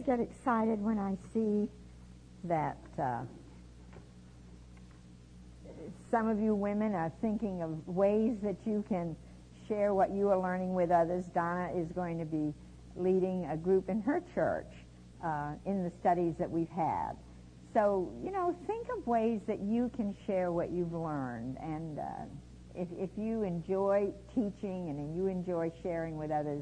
get excited when I see that some of you women are thinking of ways that you can share what you are learning with others. Donna is going to be leading a group in her church in the studies that we've had. So, think of ways that you can share what you've learned. And if you enjoy teaching and you enjoy sharing with others,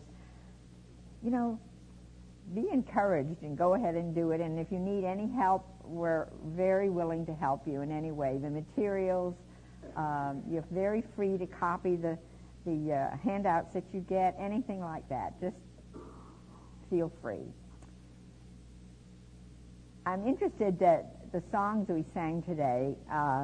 be encouraged and go ahead and do it. And if you need any help, we're very willing to help you in any way. The materials, you're very free to copy the handouts that you get, anything like that. Just feel free. I'm interested that the songs we sang today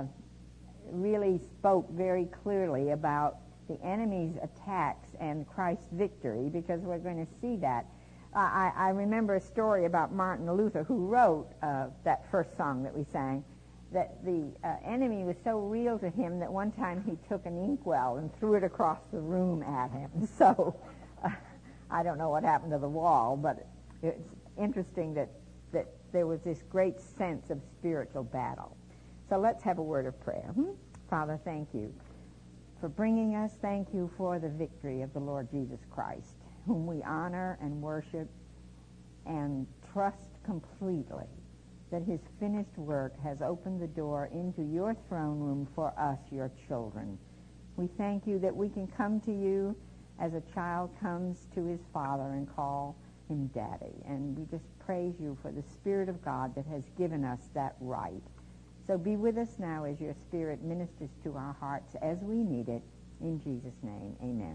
really spoke very clearly about the enemy's attacks and Christ's victory, because we're going to see that. I remember a story about Martin Luther, who wrote that first song that we sang, that the enemy was so real to him that one time he took an inkwell and threw it across the room at him. So I don't know what happened to the wall, but it's interesting that there was this great sense of spiritual battle. So let's have a word of prayer. Father, thank you for bringing us. Thank you for the victory of the Lord Jesus Christ, whom we honor and worship and trust completely that his finished work has opened the door into your throne room for us, your children. We thank you that we can come to you as a child comes to his father and call him Daddy. And we just praise you for the Spirit of God that has given us that right. So be with us now as your Spirit ministers to our hearts as we need it. In Jesus' name, amen.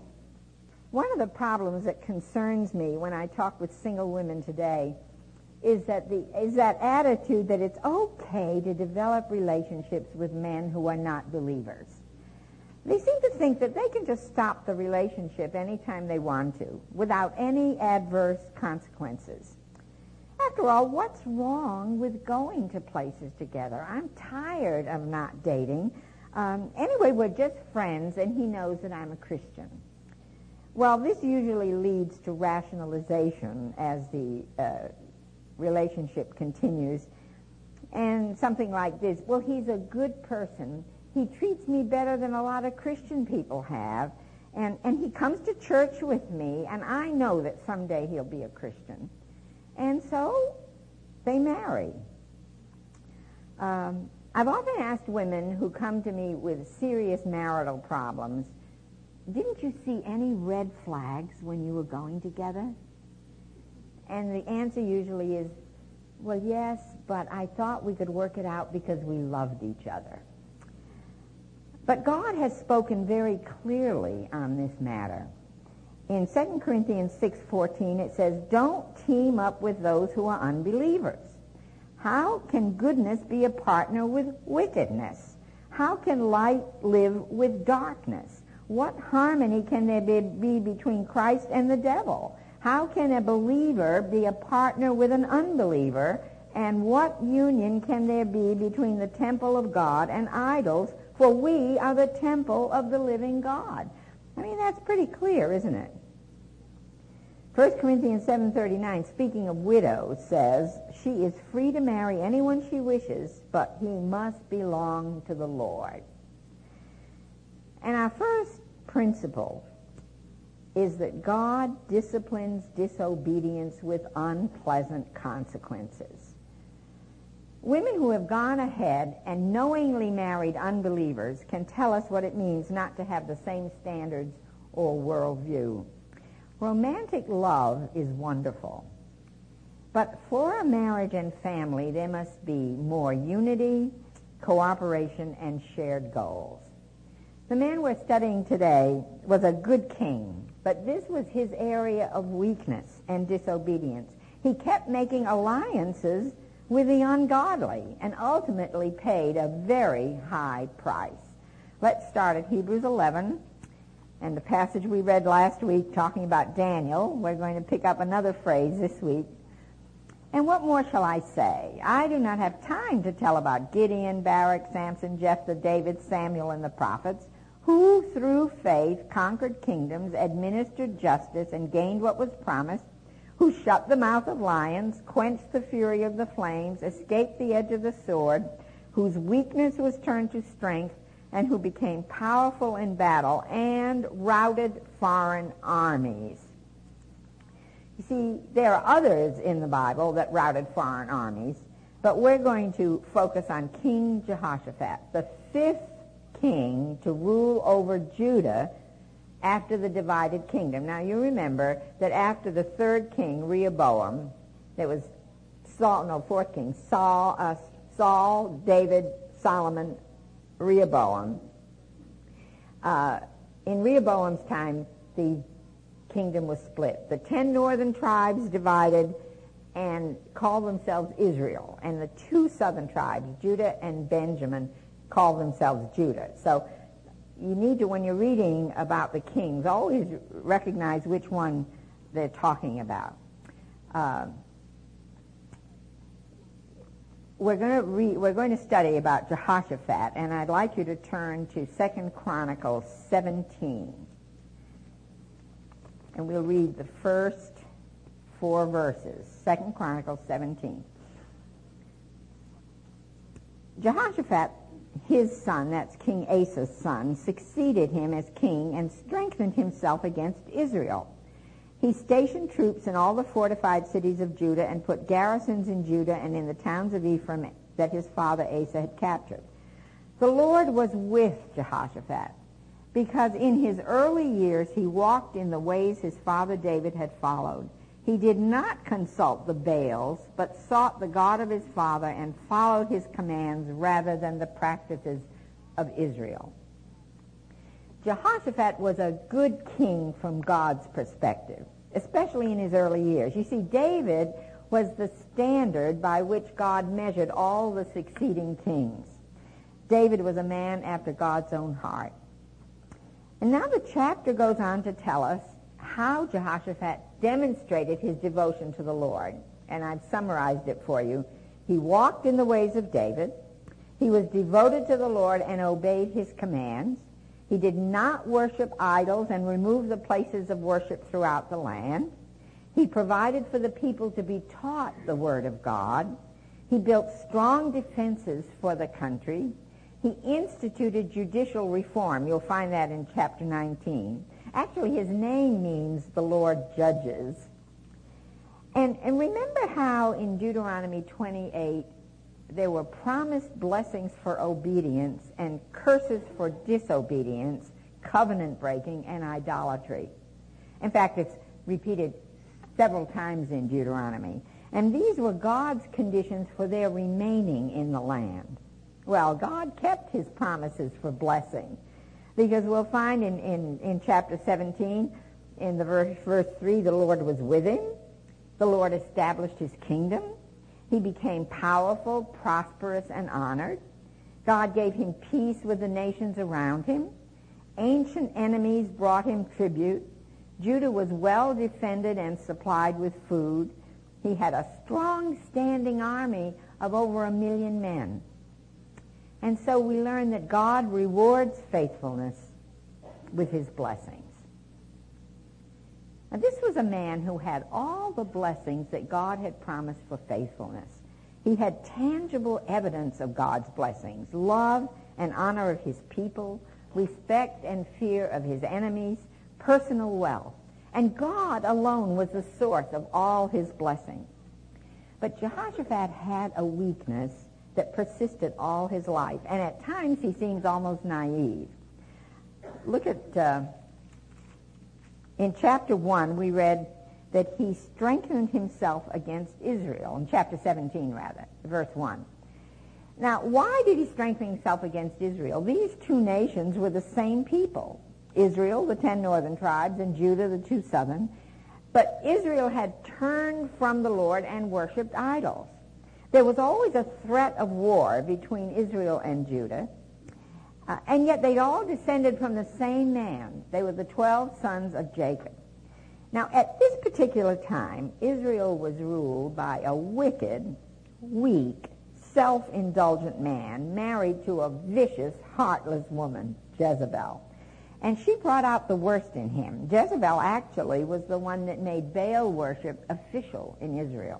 One of the problems that concerns me when I talk with single women today is that attitude that it's okay to develop relationships with men who are not believers. They seem to think that they can just stop the relationship anytime they want to without any adverse consequences. After all, what's wrong with going to places together? I'm tired of not dating. Anyway, we're just friends, and he knows that I'm a Christian. Well, this usually leads to rationalization as the relationship continues. And something like this: well, he's a good person. He treats me better than a lot of Christian people have. And he comes to church with me, and I know that someday he'll be a Christian. And so they marry. I've often asked women who come to me with serious marital problems, didn't you see any red flags when you were going together? And the answer usually is, well, yes, but I thought we could work it out because we loved each other. But God has spoken very clearly on this matter. In 2 Corinthians 6:14, it says, don't team up with those who are unbelievers. How can goodness be a partner with wickedness? How can light live with darkness? What harmony can there be between Christ and the devil? How can a believer be a partner with an unbeliever? And what union can there be between the temple of God and idols? For we are the temple of the living God. I mean, that's pretty clear, isn't it? 1 Corinthians 7:39, speaking of widows, says, she is free to marry anyone she wishes, but he must belong to the Lord. And our first principle is that God disciplines disobedience with unpleasant consequences. Women who have gone ahead and knowingly married unbelievers can tell us what it means not to have the same standards or worldview. Romantic love is wonderful, but for a marriage and family, there must be more unity, cooperation, and shared goals. The man we're studying today was a good king, but this was his area of weakness and disobedience. He kept making alliances with the ungodly and ultimately paid a very high price. Let's start at Hebrews 11 and the passage we read last week talking about Daniel. We're going to pick up another phrase this week. And what more shall I say? I do not have time to tell about Gideon, Barak, Samson, Jephthah, David, Samuel, and the prophets, who through faith conquered kingdoms, administered justice, and gained what was promised, who shut the mouth of lions, quenched the fury of the flames, escaped the edge of the sword, whose weakness was turned to strength, and who became powerful in battle and routed foreign armies. You see, there are others in the Bible that routed foreign armies, but we're going to focus on King Jehoshaphat, the fifth king to rule over Judah after the divided kingdom. Now, you remember that after the third king, Rehoboam, there was fourth king, Saul, David, Solomon, Rehoboam. In Rehoboam's time, the kingdom was split. The 10 northern tribes divided and called themselves Israel, and the 2 southern tribes, Judah and Benjamin, called themselves Judah. So you need to, when you're reading about the kings, always recognize which one they're talking about. We're going to study about Jehoshaphat, and I'd like you to turn to 2 Chronicles 17. And we'll read the first 4 verses. 2 Chronicles 17. Jehoshaphat, his son, that's King Asa's son, succeeded him as king and strengthened himself against Israel. He stationed troops in all the fortified cities of Judah and put garrisons in Judah and in the towns of Ephraim that his father Asa had captured. The Lord was with Jehoshaphat, because in his early years he walked in the ways his father David had followed. He did not consult the Baals, but sought the God of his father and followed his commands rather than the practices of Israel. Jehoshaphat was a good king from God's perspective, especially in his early years. You see, David was the standard by which God measured all the succeeding kings. David was a man after God's own heart. And now the chapter goes on to tell us how Jehoshaphat demonstrated his devotion to the Lord. And I've summarized it for you. He walked in the ways of David. He was devoted to the Lord and obeyed his commands. He did not worship idols and remove the places of worship throughout the land. He provided for the people to be taught the Word of God. He built strong defenses for the country. He instituted judicial reform. You'll find that in chapter 19. Actually, his name means the Lord judges. And remember how in Deuteronomy 28, there were promised blessings for obedience and curses for disobedience, covenant breaking, and idolatry. In fact, it's repeated several times in Deuteronomy. And these were God's conditions for their remaining in the land. Well, God kept his promises for blessing, because we'll find in chapter 17, in the verse 3, the Lord was with him. The Lord established his kingdom. He became powerful, prosperous, and honored. God gave him peace with the nations around him. Ancient enemies brought him tribute. Judah was well defended and supplied with food. He had a strong standing army of over 1 million men. And so we learn that God rewards faithfulness with his blessings. Now, this was a man who had all the blessings that God had promised for faithfulness. He had tangible evidence of God's blessings, love and honor of his people, respect and fear of his enemies, personal wealth. And God alone was the source of all his blessings. But Jehoshaphat had a weakness that persisted all his life, and at times he seems almost naive. Look at, in chapter 1, we read that he strengthened himself against Israel, in chapter 17 rather, verse 1. Now, why did he strengthen himself against Israel? These two nations were the same people. Israel, the 10 northern tribes, and Judah, the 2 southern. But Israel had turned from the Lord and worshipped idols. There was always a threat of war between Israel and Judah, and yet they'd all descended from the same man. They were the 12 sons of Jacob. Now, at this particular time, Israel was ruled by a wicked, weak, self-indulgent man married to a vicious, heartless woman, Jezebel. And she brought out the worst in him. Jezebel actually was the one that made Baal worship official in Israel.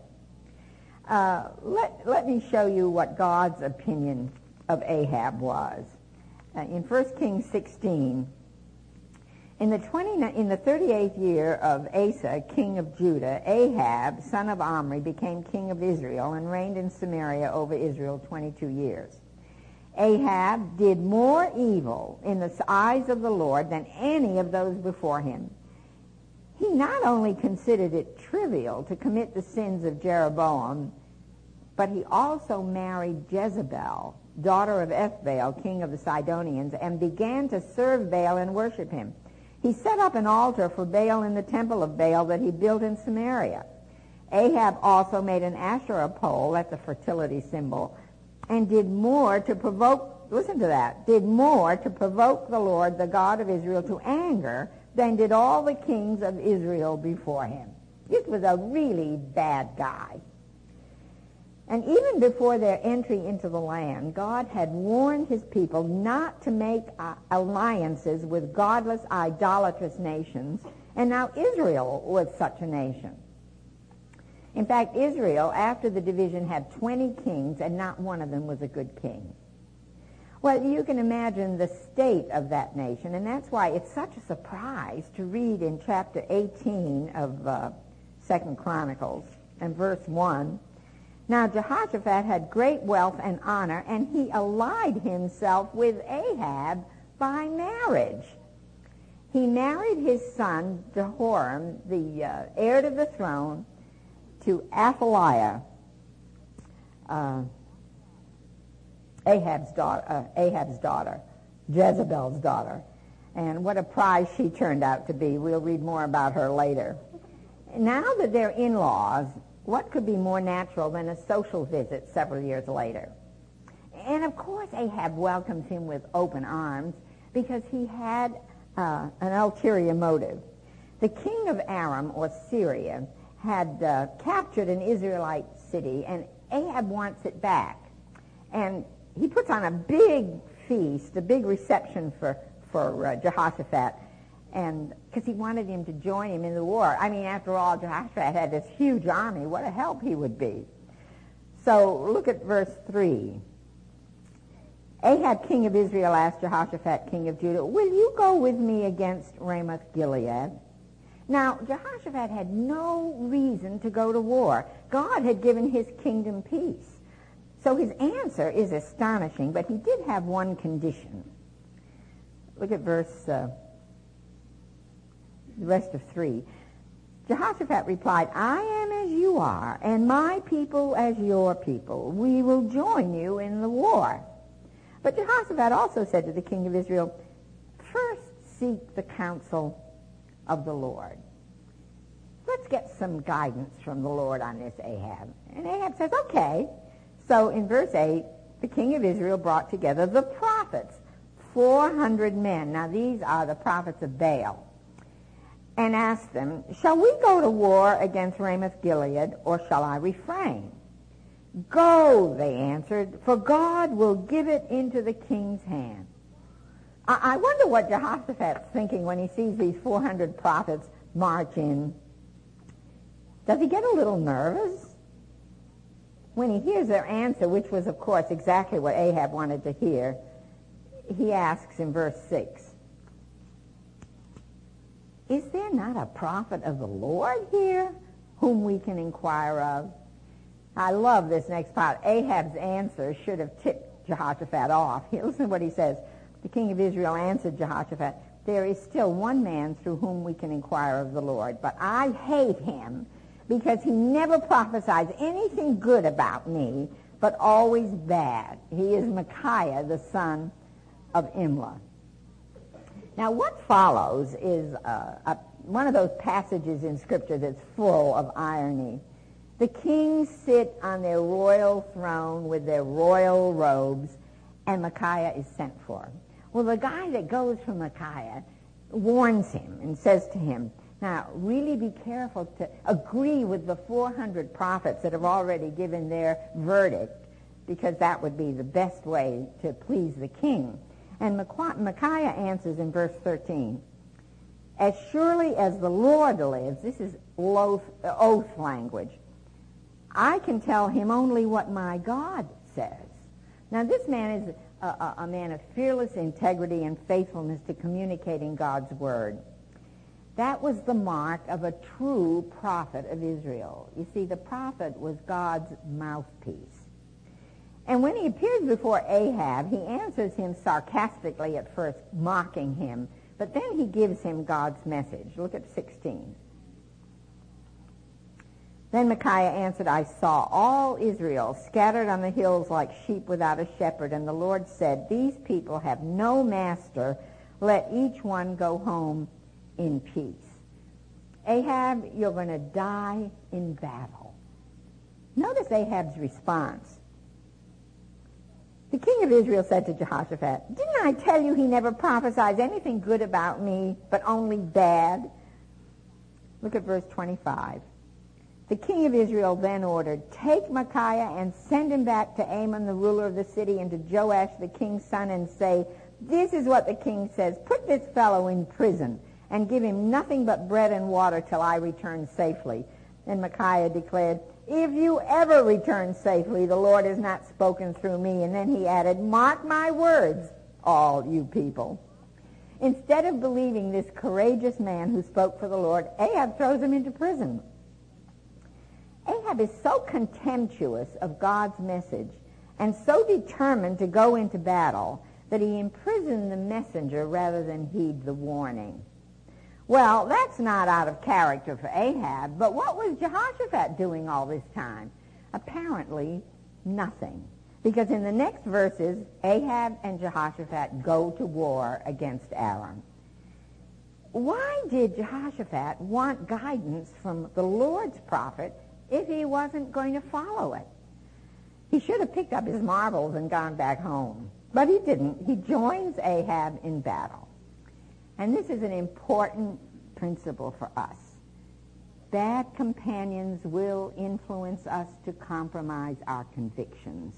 Let me show you what God's opinion of Ahab was. In 1 Kings 16, in the 38th year of Asa, king of Judah, Ahab, son of Omri, became king of Israel and reigned in Samaria over Israel 22 years. Ahab did more evil in the eyes of the Lord than any of those before him. He not only considered it trivial to commit the sins of Jeroboam, but he also married Jezebel, daughter of Ethbaal, king of the Sidonians, and began to serve Baal and worship him. He set up an altar for Baal in the temple of Baal that he built in Samaria. Ahab also made an Asherah pole, that's a fertility symbol, and did more to provoke, listen to that, did more to provoke the Lord, the God of Israel, to anger than did all the kings of Israel before him. This was a really bad guy. And even before their entry into the land, God had warned his people not to make alliances with godless, idolatrous nations, and now Israel was such a nation. In fact, Israel, after the division, had 20 kings, and not one of them was a good king. Well, you can imagine the state of that nation, and that's why it's such a surprise to read in chapter 18 of 2 Chronicles, and verse 1, "Now Jehoshaphat had great wealth and honor, and he allied himself with Ahab by marriage. He married his son Jehoram, the heir to the throne, to Athaliah, Ahab's daughter, Jezebel's daughter. And what a prize she turned out to be. We'll read more about her later. Now that they're in-laws, what could be more natural than a social visit several years later? And of course Ahab welcomes him with open arms because he had an ulterior motive. The king of Aram, or Syria, had captured an Israelite city, and Ahab wants it back. And he puts on a big feast, a big reception for Jehoshaphat, and because he wanted him to join him in the war. I mean, after all, Jehoshaphat had this huge army. What a help he would be. So look at verse 3. Ahab, king of Israel, asked Jehoshaphat, king of Judah, "Will you go with me against Ramoth-Gilead?" Now, Jehoshaphat had no reason to go to war. God had given his kingdom peace. So his answer is astonishing, but he did have one condition. Look at the rest of 3. Jehoshaphat replied, "I am as you are, and my people as your people. We will join you in the war." But Jehoshaphat also said to the king of Israel, "First seek the counsel of the Lord." Let's get some guidance from the Lord on this, Ahab. And Ahab says, okay. So in verse 8, the king of Israel brought together the prophets, 400 men. Now these are the prophets of Baal. And asked them, "Shall we go to war against Ramoth-Gilead, or shall I refrain?" "Go," they answered, "for God will give it into the king's hand." I wonder what Jehoshaphat's thinking when he sees these 400 prophets march in. Does he get a little nervous? When he hears their answer, which was, of course, exactly what Ahab wanted to hear, he asks in verse 6, "Is there not a prophet of the Lord here whom we can inquire of?" I love this next part. Ahab's answer should have tipped Jehoshaphat off. Listen to what he says. The king of Israel answered Jehoshaphat, "There is still one man through whom we can inquire of the Lord, but I hate him because he never prophesies anything good about me, but always bad. He is Micaiah, the son of Imlah." Now what follows is one of those passages in Scripture that's full of irony. The kings sit on their royal throne with their royal robes, and Micaiah is sent for. Well, the guy that goes for Micaiah warns him and says to him, now, really be careful to agree with the 400 prophets that have already given their verdict, because that would be the best way to please the king. And Micaiah answers in verse 13, as surely as the Lord lives, this is oath language, I can tell him only what my God says. Now this man is a man of fearless integrity and faithfulness to communicating God's word. That was the mark of a true prophet of Israel. You see, the prophet was God's mouthpiece. And when he appears before Ahab, he answers him sarcastically at first, mocking him. But then he gives him God's message. Look at 16. Then Micaiah answered, I saw all Israel scattered on the hills like sheep without a shepherd. And the Lord said, these people have no master. Let each one go home in peace. Ahab, you're going to die in battle. Notice Ahab's response. The king of Israel said to Jehoshaphat, didn't I tell you he never prophesies anything good about me, but only bad? Look at verse 25. The king of Israel then ordered, take Micaiah and send him back to Amon, the ruler of the city, and to Joash, the king's son, and say, this is what the king says, put this fellow in prison, and give him nothing but bread and water till I return safely. And Micaiah declared, if you ever return safely, the Lord has not spoken through me. And then he added, mark my words, all you people. Instead of believing this courageous man who spoke for the Lord, Ahab throws him into prison. Ahab is so contemptuous of God's message and so determined to go into battle that he imprisoned the messenger rather than heed the warning. Well, that's not out of character for Ahab, but what was Jehoshaphat doing all this time? Apparently nothing. Because in the next verses, Ahab and Jehoshaphat go to war against Aram. Why did Jehoshaphat want guidance from the Lord's prophet if he wasn't going to follow it? He should have picked up his marbles and gone back home. But he didn't. He joins Ahab in battle. And this is an important principle for us. Bad companions will influence us to compromise our convictions.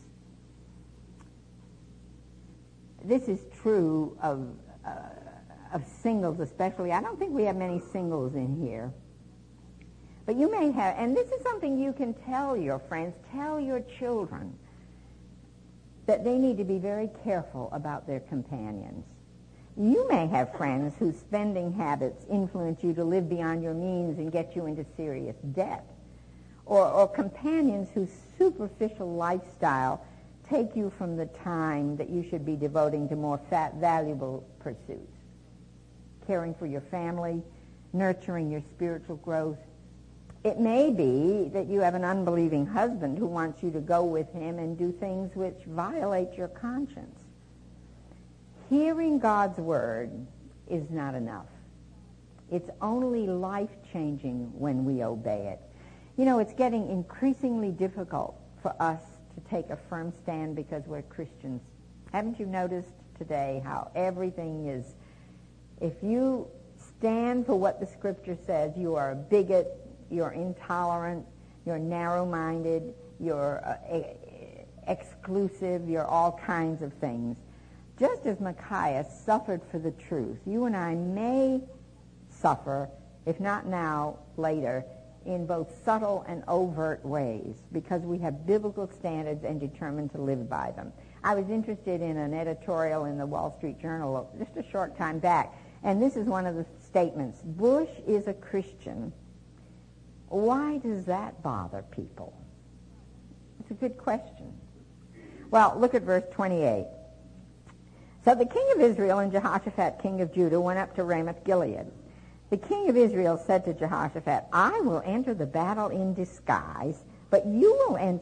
This is true of singles especially. I don't think we have many singles in here. But you may have, and this is something you can tell your friends, tell your children, that they need to be very careful about their companions. You may have friends whose spending habits influence you to live beyond your means and get you into serious debt. Or companions whose superficial lifestyle take you from the time that you should be devoting to more valuable pursuits. Caring for your family, nurturing your spiritual growth. It may be that you have an unbelieving husband who wants you to go with him and do things which violate your conscience. Hearing God's word is not enough. It's only life-changing when we obey it. You know, it's getting increasingly difficult for us to take a firm stand because we're Christians. Haven't you noticed today how everything is, if you stand for what the Scripture says, you are a bigot, you're intolerant, you're narrow-minded, you're exclusive, you're all kinds of things. Just as Micaiah suffered for the truth, you and I may suffer, if not now, later, in both subtle and overt ways, because we have biblical standards and determined to live by them. I was interested in an editorial in the Wall Street Journal just a short time back, and this is one of the statements. Bush is a Christian. Why does that bother people? It's a good question. Well, look at verse 28. So the king of Israel and Jehoshaphat, king of Judah, went up to Ramoth-Gilead. The king of Israel said to Jehoshaphat, I will enter the battle in disguise, but you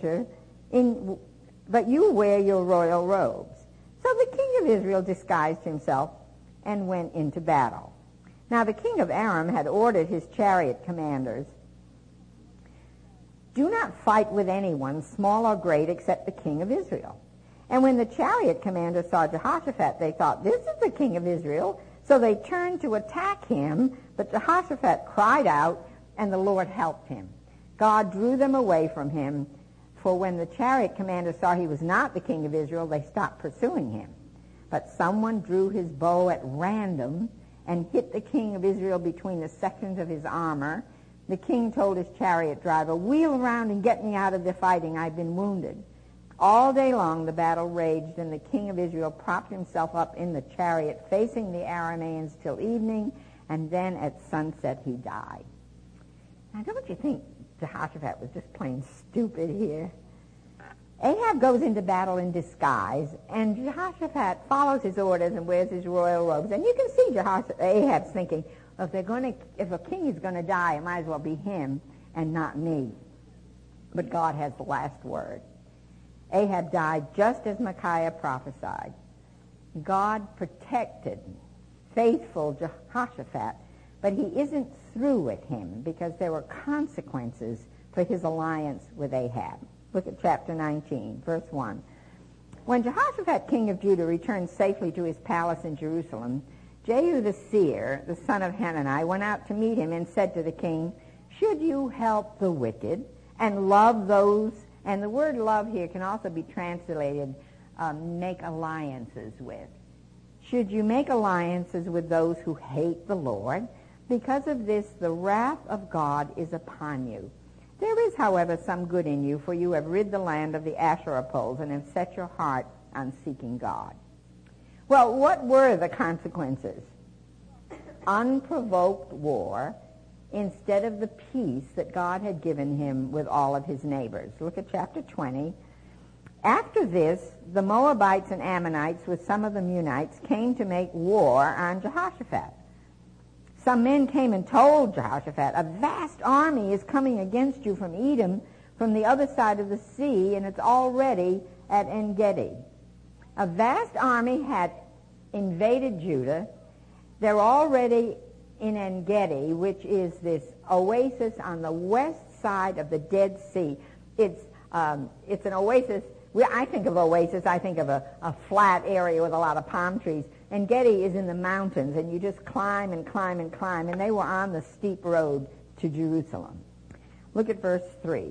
wear your royal robes. So the king of Israel disguised himself and went into battle. Now the king of Aram had ordered his chariot commanders, do not fight with anyone, small or great, except the king of Israel. And when the chariot commanders saw Jehoshaphat, they thought, this is the king of Israel. So they turned to attack him, but Jehoshaphat cried out, and the Lord helped him. God drew them away from him, for when the chariot commanders saw he was not the king of Israel, they stopped pursuing him. But someone drew his bow at random and hit the king of Israel between the sections of his armor. The king told his chariot driver, "Wheel around and get me out of the fighting. I've been wounded." All day long the battle raged, and the king of Israel propped himself up in the chariot facing the Arameans till evening, and then at sunset he died. Now, don't you think Jehoshaphat was just plain stupid here? Ahab goes into battle in disguise, and Jehoshaphat follows his orders and wears his royal robes. And you can see Ahab's thinking, if a king is going to die, it might as well be him and not me. But God has the last word. Ahab died just as Micaiah prophesied. God protected faithful Jehoshaphat, but he isn't through with him because there were consequences for his alliance with Ahab. Look at chapter 19, verse 1. When Jehoshaphat, king of Judah, returned safely to his palace in Jerusalem, Jehu the seer, the son of Hanani, went out to meet him and said to the king, "Should you help the wicked and love those," and the word love here can also be translated make alliances with. "Should you make alliances with those who hate the Lord? Because of this, the wrath of God is upon you. There is, however, some good in you, for you have rid the land of the Asherah poles and have set your heart on seeking God." Well, what were the consequences? Unprovoked war instead of the peace that God had given him with all of his neighbors. Look at chapter 20. After this, the Moabites and Ammonites with some of the Meunites came to make war on Jehoshaphat. Some men came and told Jehoshaphat, "A vast army is coming against you from Edom, from the other side of the sea, and it's already at En-Gedi." A vast army had invaded Judah. They're already in En-Gedi, which is this oasis on the west side of the Dead Sea. It's an oasis. I think of oasis, I think of a flat area with a lot of palm trees. En-Gedi is in the mountains, and you just climb and climb and climb, and they were on the steep road to Jerusalem. Look at verse 3.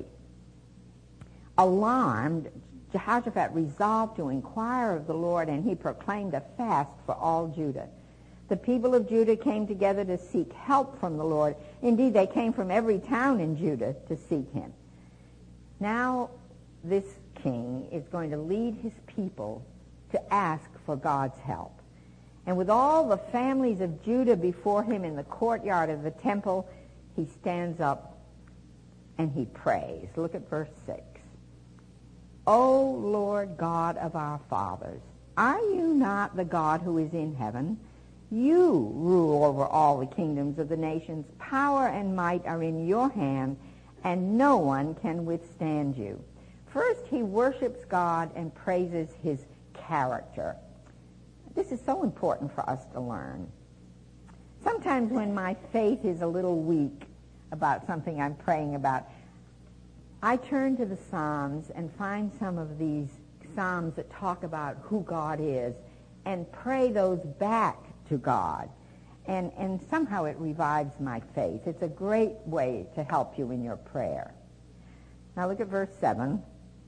Alarmed, Jehoshaphat resolved to inquire of the Lord, and he proclaimed a fast for all Judah. The people of Judah came together to seek help from the Lord. Indeed, they came from every town in Judah to seek him. Now, this king is going to lead his people to ask for God's help. And with all the families of Judah before him in the courtyard of the temple, he stands up and he prays. Look at verse 6. "O Lord God of our fathers, are you not the God who is in heaven? You rule over all the kingdoms of the nations. Power and might are in your hand, and no one can withstand you." First, he worships God and praises his character. This is so important for us to learn. Sometimes when my faith is a little weak about something I'm praying about, I turn to the Psalms and find some of these Psalms that talk about who God is and pray those back to God. And somehow it revives my faith. It's a great way to help you in your prayer. Now look at verse 7.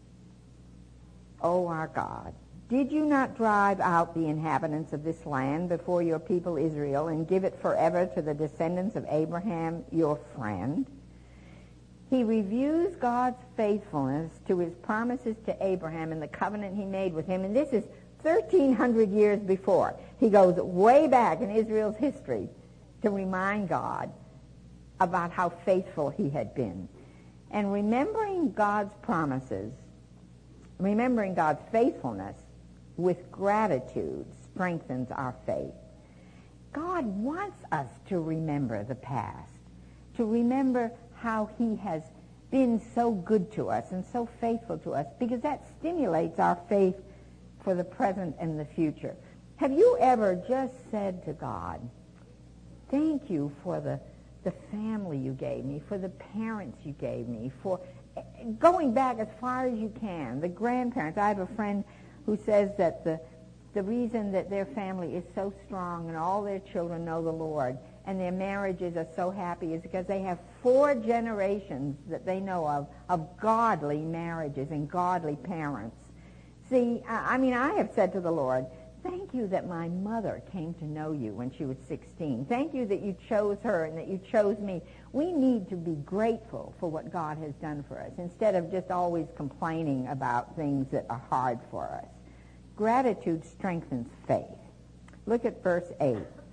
"O our God, did you not drive out the inhabitants of this land before your people Israel and give it forever to the descendants of Abraham, your friend?" He reviews God's faithfulness to his promises to Abraham and the covenant he made with him, and this is 1,300 years before. He goes way back in Israel's history to remind God about how faithful he had been. And remembering God's promises, remembering God's faithfulness with gratitude strengthens our faith. God wants us to remember the past, to remember how he has been so good to us and so faithful to us, because that stimulates our faith for the present and the future. Have you ever just said to God, "Thank you for the family you gave me, for the parents you gave me, for going back as far as you can, the grandparents." I have a friend who says that the reason that their family is so strong and all their children know the Lord and their marriages are so happy is because they have 4 generations that they know of godly marriages and godly parents. See, I have said to the Lord, thank you that my mother came to know you when she was 16. Thank you that you chose her and that you chose me. We need to be grateful for what God has done for us instead of just always complaining about things that are hard for us. Gratitude strengthens faith. Look at verse 8.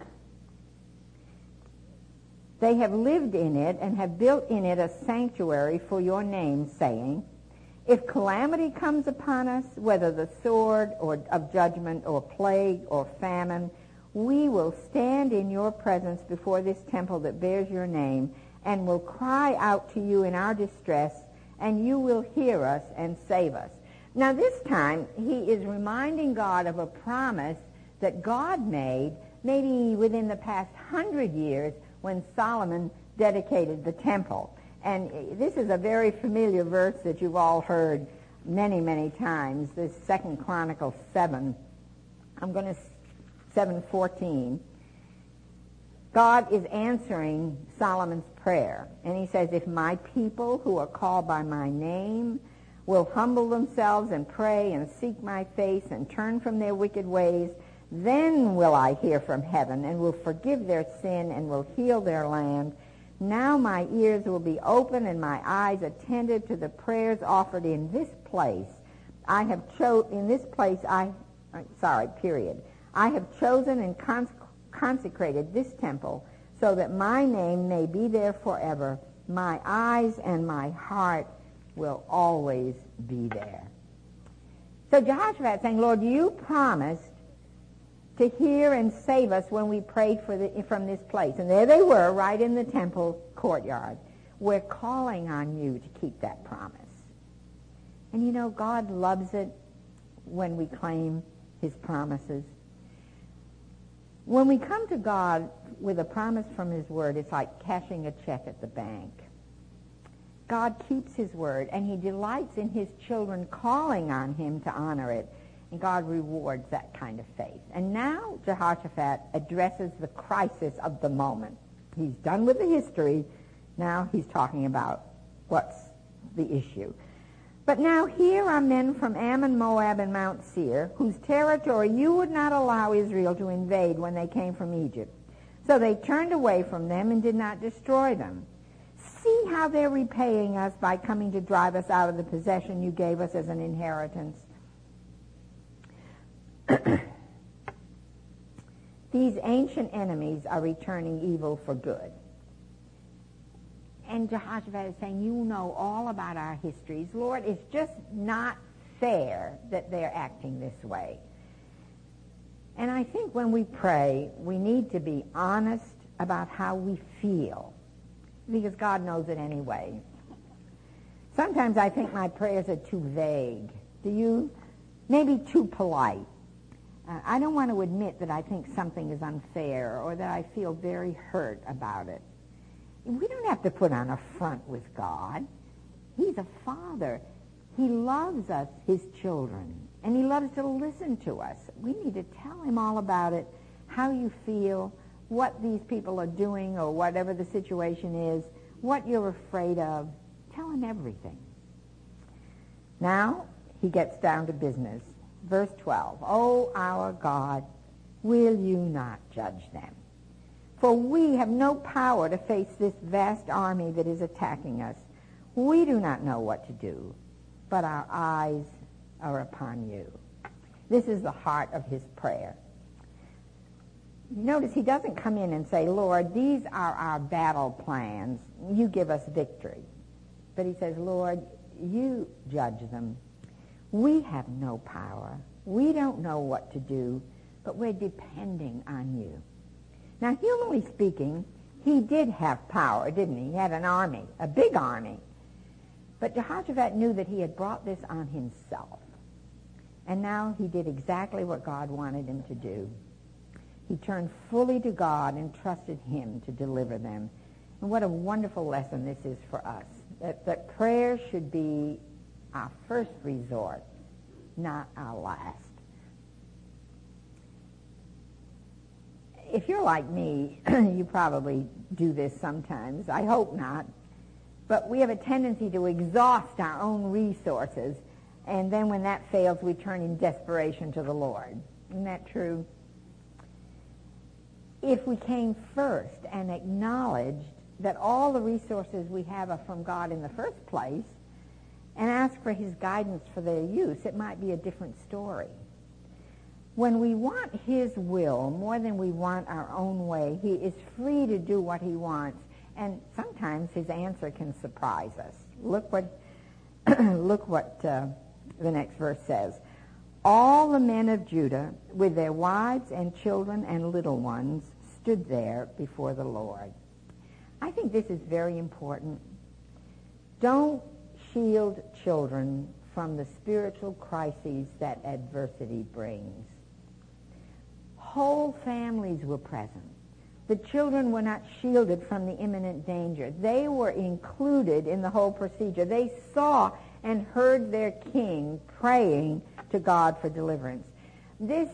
They have lived in it and have built in it a sanctuary for your name, saying, if calamity comes upon us, whether the sword or of judgment or plague or famine, we will stand in your presence before this temple that bears your name and will cry out to you in our distress, and you will hear us and save us. Now this time, he is reminding God of a promise that God made maybe within the past 100 years when Solomon dedicated the temple. And this is a very familiar verse that you've all heard many, many times. This 2 Chronicles 7. 7:14. God is answering Solomon's prayer. And he says, if my people who are called by my name will humble themselves and pray and seek my face and turn from their wicked ways, then will I hear from heaven and will forgive their sin and will heal their land. Now my ears will be open and my eyes attended to the prayers offered in this place. I have chosen and consecrated this temple so that my name may be there forever. My eyes and my heart will always be there. So Jehoshaphat is saying, Lord, you promised to hear and save us when we prayed from this place. And there they were, right in the temple courtyard. We're calling on you to keep that promise. And you know, God loves it when we claim his promises. When we come to God with a promise from his word, it's like cashing a check at the bank. God keeps his word, and he delights in his children calling on him to honor it. And God rewards that kind of faith. And now Jehoshaphat addresses the crisis of the moment. He's done with the history. Now he's talking about what's the issue. But now here are men from Ammon, Moab, and Mount Seir, whose territory you would not allow Israel to invade when they came from Egypt. So they turned away from them and did not destroy them. See how they're repaying us by coming to drive us out of the possession you gave us as an inheritance. These ancient enemies are returning evil for good. And Jehoshaphat is saying, you know all about our histories. Lord, it's just not fair that they're acting this way. And I think when we pray, we need to be honest about how we feel, because God knows it anyway. Sometimes I think my prayers are too vague. Do you? Maybe too polite. I don't want to admit that I think something is unfair or that I feel very hurt about it. We don't have to put on a front with God. He's a father. He loves us, his children, and he loves to listen to us. We need to tell him all about it, how you feel, what these people are doing or whatever the situation is, what you're afraid of. Tell him everything. Now he gets down to business. Verse 12, O our God, will you not judge them? For we have no power to face this vast army that is attacking us. We do not know what to do, but our eyes are upon you. This is the heart of his prayer. Notice he doesn't come in and say, Lord, these are our battle plans. You give us victory. But he says, Lord, you judge them. We have no power. We don't know what to do, but we're depending on you. Now, humanly speaking, he did have power, didn't he? He had an army, a big army. But Jehoshaphat knew that he had brought this on himself. And now he did exactly what God wanted him to do. He turned fully to God and trusted him to deliver them. And what a wonderful lesson this is for us, that prayer should be our first resort, not our last. If you're like me, you probably do this sometimes. I hope not. But we have a tendency to exhaust our own resources, and then when that fails, we turn in desperation to the Lord. Isn't that true? If we came first and acknowledged that all the resources we have are from God in the first place and asked for his guidance for their use, it might be a different story. When we want his will more than we want our own way, he is free to do what he wants, and sometimes his answer can surprise us. Look what the next verse says. All the men of Judah, with their wives and children and little ones, stood there before the Lord. I think this is very important. Don't shield children from the spiritual crises that adversity brings. Whole families were present. The children were not shielded from the imminent danger. They were included in the whole procedure. They saw and heard their king praying to God for deliverance. This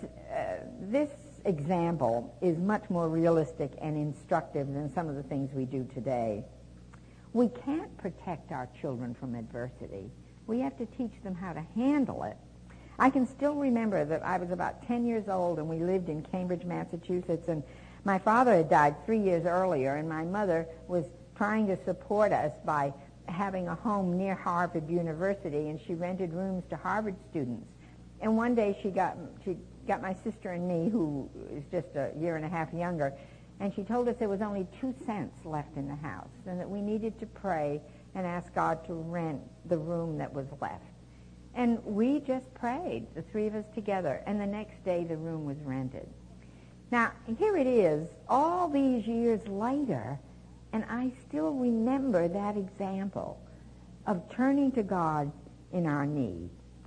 example is much more realistic and instructive than some of the things we do today. We can't protect our children from adversity. We have to teach them how to handle it. I can still remember that I was about 10 years old and we lived in Cambridge, Massachusetts, and my father had died 3 years earlier, and my mother was trying to support us by having a home near Harvard University, and she rented rooms to Harvard students. And one day she got my sister and me, who is just a year and a half younger, and she told us there was only 2 cents left in the house and that we needed to pray and ask God to rent the room that was left. And we just prayed, the three of us together, and the next day the room was rented. Now, here it is, all these years later, and I still remember that example of turning to God in our need.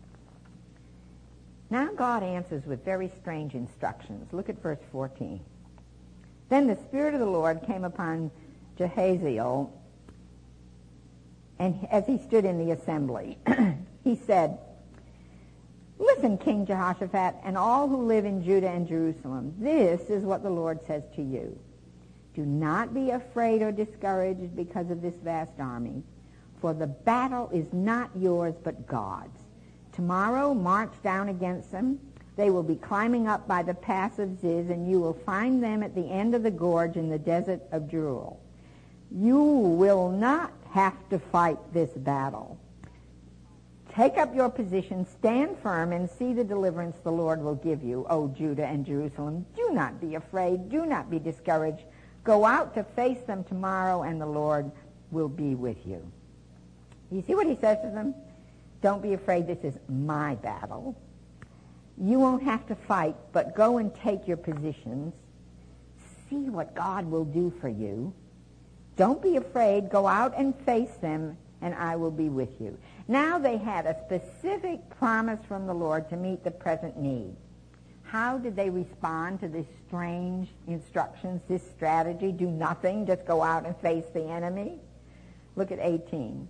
Now God answers with very strange instructions. Look at verse 14. Then the Spirit of the Lord came upon Jehaziel, and as he stood in the assembly, he said, "Listen, King Jehoshaphat, and all who live in Judah and Jerusalem, this is what the Lord says to you. Do not be afraid or discouraged because of this vast army, for the battle is not yours but God's. Tomorrow march down against them. They will be climbing up by the pass of Ziz, and you will find them at the end of the gorge in the desert of Jeruel. You will not have to fight this battle. Take up your position, stand firm, and see the deliverance the Lord will give you, O Judah and Jerusalem. Do not be afraid. Do not be discouraged. Go out to face them tomorrow, and the Lord will be with you." You see what he says to them? Don't be afraid. This is my battle. You won't have to fight, but go and take your positions. See what God will do for you. Don't be afraid. Go out and face them, and I will be with you. Now they had a specific promise from the Lord to meet the present need. How did they respond to this strange instructions, this strategy? Do nothing, just go out and face the enemy? Look at 18.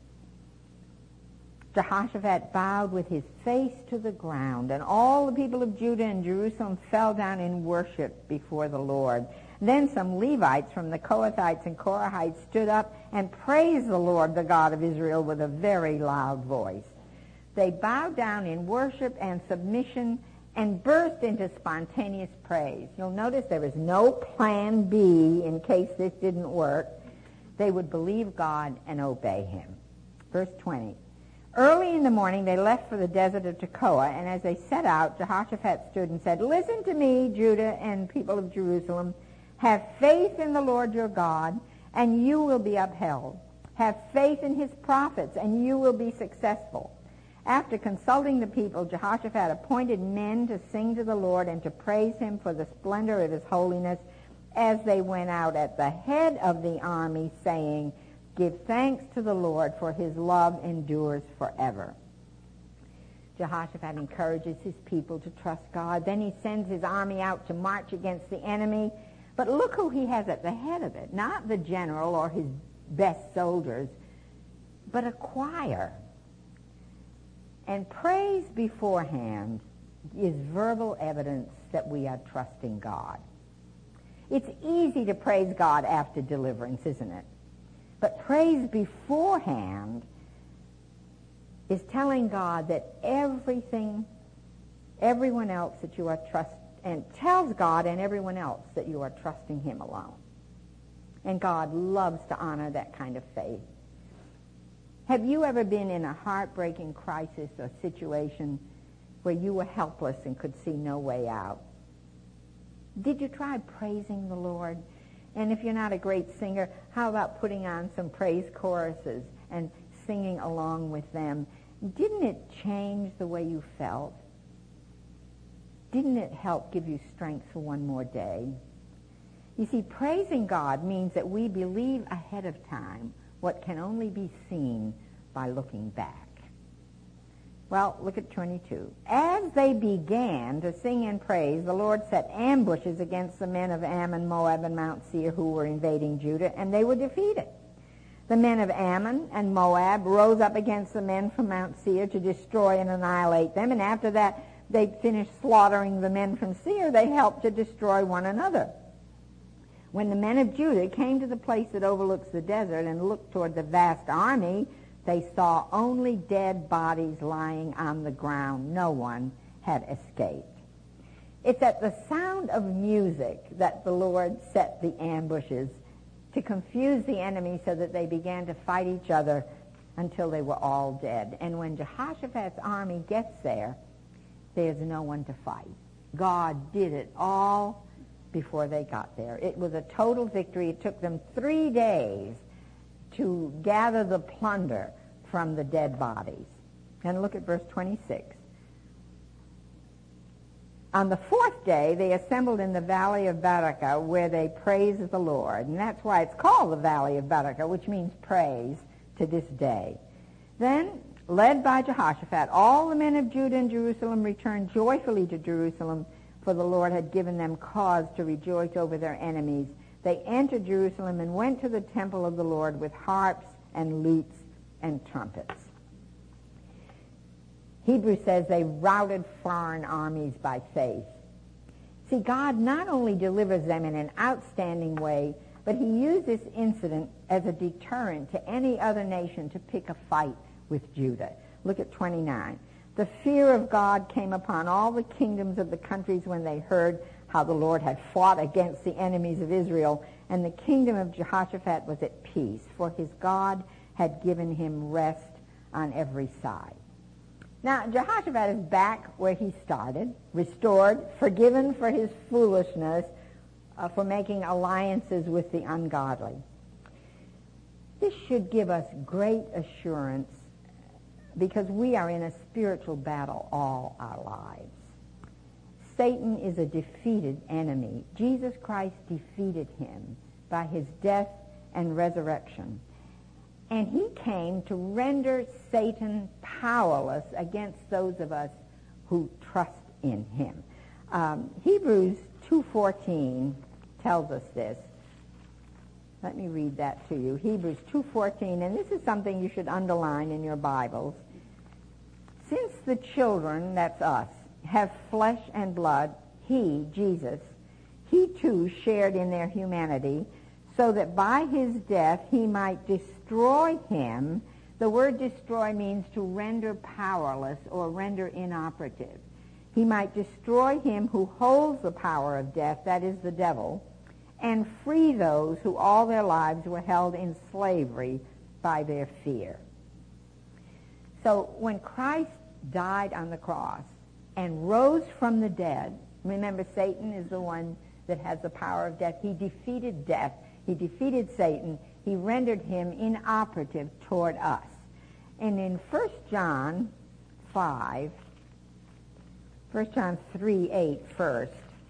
Jehoshaphat bowed with his face to the ground, and all the people of Judah and Jerusalem fell down in worship before the Lord. Then some Levites from the Kohathites and Korahites stood up and praised the Lord, the God of Israel, with a very loud voice. They bowed down in worship and submission and burst into spontaneous praise. You'll notice there is no plan B in case this didn't work. They would believe God and obey him. Verse 20. Early in the morning they left for the desert of Tekoa, and as they set out, Jehoshaphat stood and said, "Listen to me, Judah and people of Jerusalem. Have faith in the Lord your God, and you will be upheld. Have faith in his prophets, and you will be successful." After consulting the people, Jehoshaphat appointed men to sing to the Lord and to praise him for the splendor of his holiness as they went out at the head of the army, saying, "Give thanks to the Lord, for his love endures forever." Jehoshaphat encourages his people to trust God. Then he sends his army out to march against the enemy. But look who he has at the head of it. Not the general or his best soldiers, but a choir. And praise beforehand is verbal evidence that we are trusting God. It's easy to praise God after deliverance, isn't it? But praise beforehand is telling God that everyone else that you are and tells God and everyone else that you are trusting him alone. And God loves to honor that kind of faith. Have you ever been in a heartbreaking crisis or situation where you were helpless and could see no way out? Did you try praising the Lord? And if you're not a great singer, how about putting on some praise choruses and singing along with them? Didn't it change the way you felt? Didn't it help give you strength for one more day? You see, praising God means that we believe ahead of time what can only be seen by looking back. Well, look at 22. As they began to sing and praise, the Lord set ambushes against the men of Ammon, Moab, and Mount Seir who were invading Judah, and they were defeated. The men of Ammon and Moab rose up against the men from Mount Seir to destroy and annihilate them, and after that they finished slaughtering the men from Seir, they helped to destroy one another. When the men of Judah came to the place that overlooks the desert and looked toward the vast army, they saw only dead bodies lying on the ground. No one had escaped. It's at the sound of music that the Lord set the ambushes to confuse the enemy so that they began to fight each other until they were all dead. And when Jehoshaphat's army gets there, there's no one to fight. God did it all before they got there. It was a total victory. It took them 3 days to gather the plunder from the dead bodies. And look at verse 26. On the 4th day, they assembled in the valley of Barakah, where they praised the Lord. And that's why it's called the valley of Barakah, which means praise to this day. Then, led by Jehoshaphat, all the men of Judah and Jerusalem returned joyfully to Jerusalem, for the Lord had given them cause to rejoice over their enemies. They entered Jerusalem and went to the temple of the Lord with harps and lutes and trumpets. Hebrews says they routed foreign armies by faith. See, God not only delivers them in an outstanding way, but he used this incident as a deterrent to any other nation to pick a fight with Judah. Look at 29. The fear of God came upon all the kingdoms of the countries when they heard how the Lord had fought against the enemies of Israel, and the kingdom of Jehoshaphat was at peace, for his God had given him rest on every side. Now, Jehoshaphat is back where he started, restored, forgiven for his foolishness, for making alliances with the ungodly. This should give us great assurance because we are in a spiritual battle all our lives. Satan is a defeated enemy. Jesus Christ defeated him by his death and resurrection. And he came to render Satan powerless against those of us who trust in him. Hebrews 2:14 tells us this. Let me read that to you. Hebrews 2:14, and this is something you should underline in your Bibles. Since the children, that's us, have flesh and blood, he, Jesus, he too shared in their humanity, so that by his death he might destroy him. The word destroy means to render powerless or render inoperative. He might destroy him who holds the power of death, that is the devil, and free those who all their lives were held in slavery by their fear. So when Christ died on the cross and rose from the dead, remember Satan is the one that has the power of death. He defeated death. He defeated Satan. He rendered him inoperative toward us. And in 1 John 5, 1 John 3:8 first,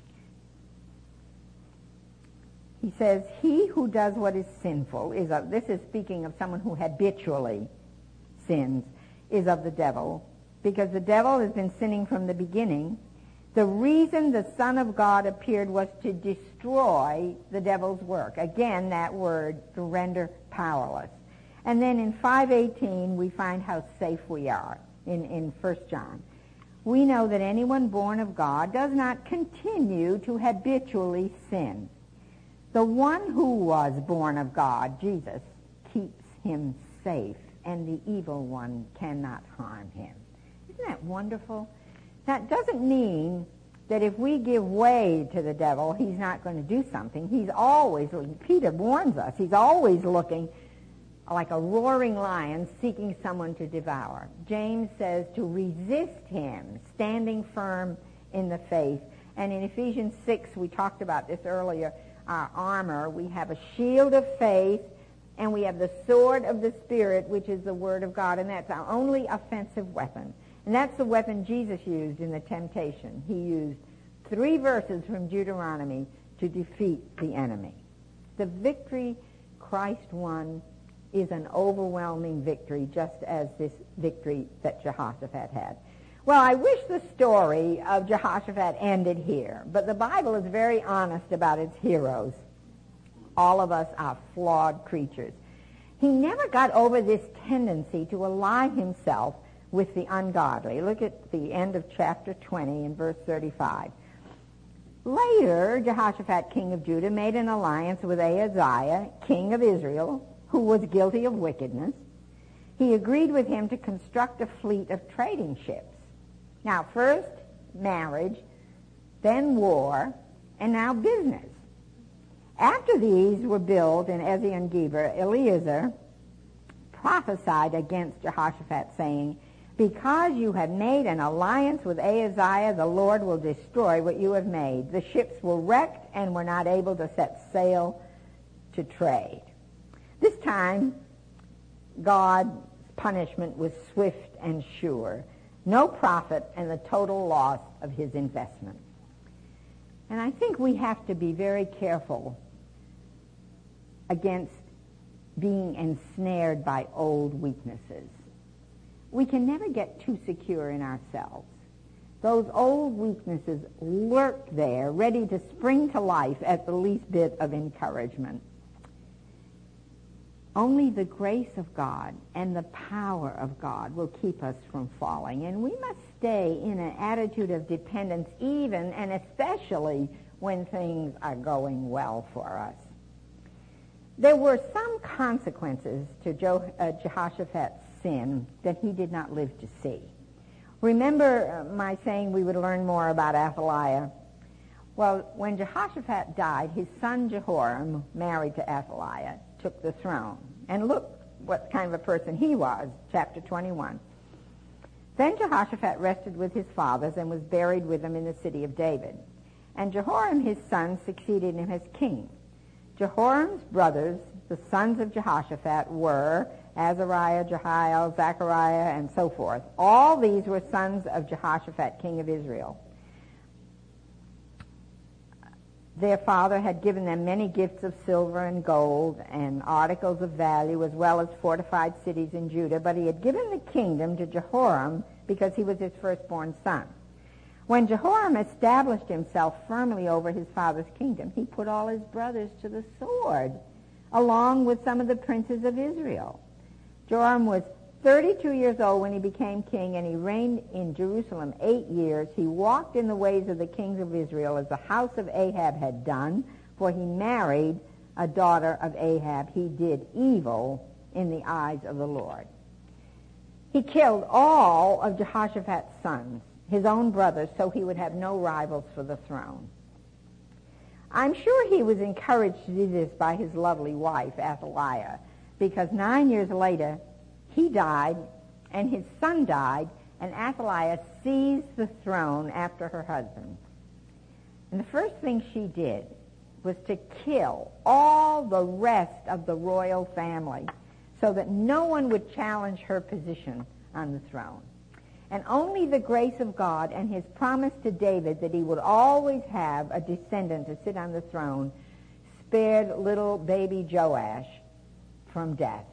he says, he who does what is sinful is of, this is speaking of someone who habitually sins, is of the devil, because the devil has been sinning from the beginning. The reason the Son of God appeared was to destroy the devil's work. Again, that word, to render powerless. And then in 5:18, we find how safe we are in 1 John. We know that anyone born of God does not continue to habitually sin. The one who was born of God, Jesus, keeps him safe, and the evil one cannot harm him. Isn't that wonderful? That doesn't mean that if we give way to the devil, he's not going to do something. He's always looking. Peter warns us. He's always looking like a roaring lion seeking someone to devour. James says to resist him, standing firm in the faith. And in Ephesians 6, we talked about this earlier, our armor. We have a shield of faith, and we have the sword of the Spirit, which is the Word of God, and that's our only offensive weapon. And that's the weapon Jesus used in the temptation. He used 3 verses from Deuteronomy to defeat the enemy. The victory Christ won is an overwhelming victory, just as this victory that Jehoshaphat had. Well, I wish the story of Jehoshaphat ended here, but the Bible is very honest about its heroes. All of us are flawed creatures. He never got over this tendency to ally himself with the ungodly. Look at the end of chapter 20 and verse 35. Later, Jehoshaphat, king of Judah, made an alliance with Ahaziah, king of Israel, who was guilty of wickedness. He agreed with him to construct a fleet of trading ships. Now, first marriage, then war, and now business. After these were built in Ezion-Geber, Eleazar prophesied against Jehoshaphat, saying, because you have made an alliance with Ahaziah, the Lord will destroy what you have made. The ships were wrecked and were not able to set sail to trade. This time, God's punishment was swift and sure. No profit and the total loss of his investment. And I think we have to be very careful against being ensnared by old weaknesses. We can never get too secure in ourselves. Those old weaknesses lurk there, ready to spring to life at the least bit of encouragement. Only the grace of God and the power of God will keep us from falling. And we must stay in an attitude of dependence even and especially when things are going well for us. There were some consequences to Jehoshaphat's sin that he did not live to see. Remember my saying we would learn more about Athaliah? Well, when Jehoshaphat died, his son Jehoram, married to Athaliah, took the throne. And look what kind of a person he was, chapter 21. Then Jehoshaphat rested with his fathers and was buried with them in the city of David. And Jehoram, his son, succeeded him as king. Jehoram's brothers, the sons of Jehoshaphat, were Azariah, Jehiel, Zechariah, and so forth. All these were sons of Jehoshaphat, king of Israel. Their father had given them many gifts of silver and gold and articles of value, as well as fortified cities in Judah, but he had given the kingdom to Jehoram because he was his firstborn son. When Jehoram established himself firmly over his father's kingdom, he put all his brothers to the sword, along with some of the princes of Israel. Joram was 32 years old when he became king, and he reigned in Jerusalem 8 years. He walked in the ways of the kings of Israel as the house of Ahab had done, for he married a daughter of Ahab. He did evil in the eyes of the Lord. He killed all of Jehoshaphat's sons, his own brothers, so he would have no rivals for the throne. I'm sure he was encouraged to do this by his lovely wife, Athaliah, because 9 years later, he died, and his son died, and Athaliah seized the throne after her husband. And the first thing she did was to kill all the rest of the royal family so that no one would challenge her position on the throne. And only the grace of God and his promise to David that he would always have a descendant to sit on the throne spared little baby Joash from death.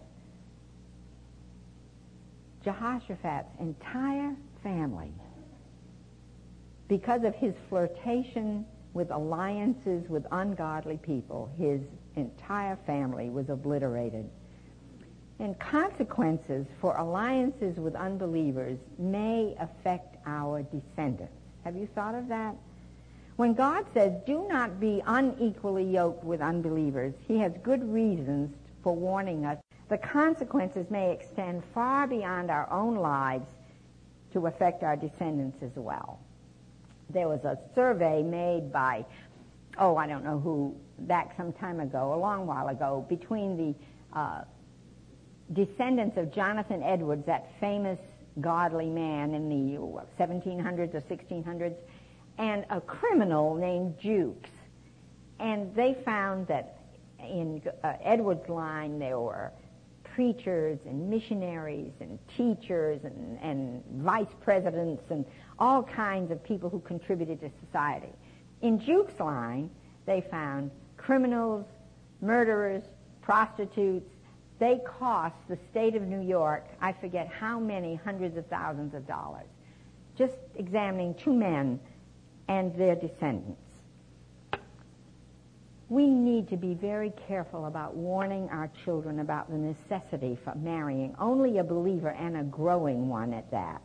Jehoshaphat's entire family, because of his flirtation with alliances with ungodly people, his entire family was obliterated. And consequences for alliances with unbelievers may affect our descendants. Have you thought of that? When God says, do not be unequally yoked with unbelievers, he has good reasons for warning us. The consequences may extend far beyond our own lives to affect our descendants as well. There was a survey made by, I don't know who, back some time ago, a long while ago, between the descendants of Jonathan Edwards, that famous godly man in the 1700s or 1600s, and a criminal named Jukes. And they found that in Edwards' line there were preachers and missionaries and teachers and vice presidents and all kinds of people who contributed to society. In Jukes' line, they found criminals, murderers, prostitutes. They cost the state of New York, I forget how many hundreds of thousands of dollars, just examining two men and their descendants. We need to be very careful about warning our children about the necessity for marrying only a believer, and a growing one at that.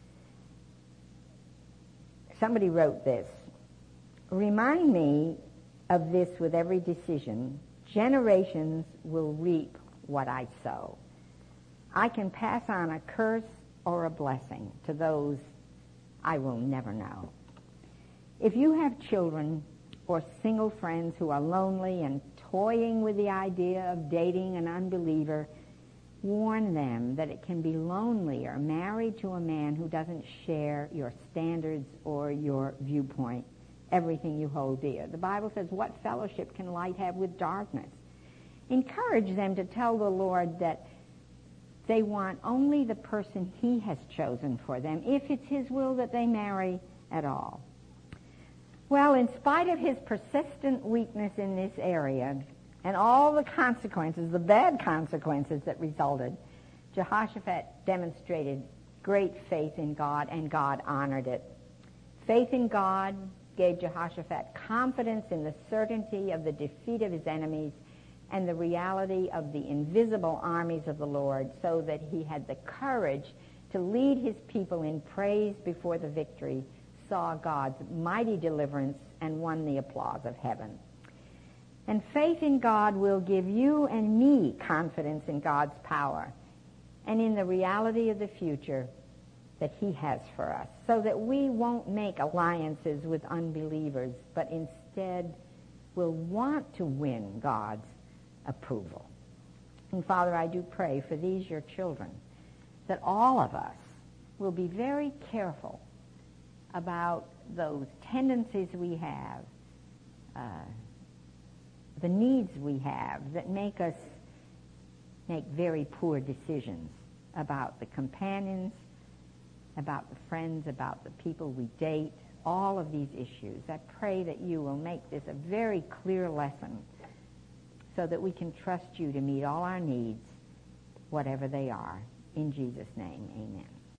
Somebody wrote this: "Remind me of this with every decision. Generations will reap what I sow. I can pass on a curse or a blessing to those I will never know." If you have children or single friends who are lonely and toying with the idea of dating an unbeliever, warn them that it can be lonelier married to a man who doesn't share your standards or your viewpoint, everything you hold dear. The Bible says, "What fellowship can light have with darkness?" Encourage them to tell the Lord that they want only the person He has chosen for them, if it's His will that they marry at all. Well, in spite of his persistent weakness in this area and all the consequences, the bad consequences that resulted, Jehoshaphat demonstrated great faith in God, and God honored it. Faith in God gave Jehoshaphat confidence in the certainty of the defeat of his enemies and the reality of the invisible armies of the Lord, so that he had the courage to lead his people in praise before the victory, saw God's mighty deliverance, and won the applause of heaven. And faith in God will give you and me confidence in God's power and in the reality of the future that He has for us, so that we won't make alliances with unbelievers, but instead will want to win God's approval. And Father, I do pray for these your children, that all of us will be very careful about those tendencies we have, the needs we have that make us make very poor decisions about the companions, about the friends, about the people we date, all of these issues. I pray that you will make this a very clear lesson so that we can trust you to meet all our needs, whatever they are. In Jesus' name, amen.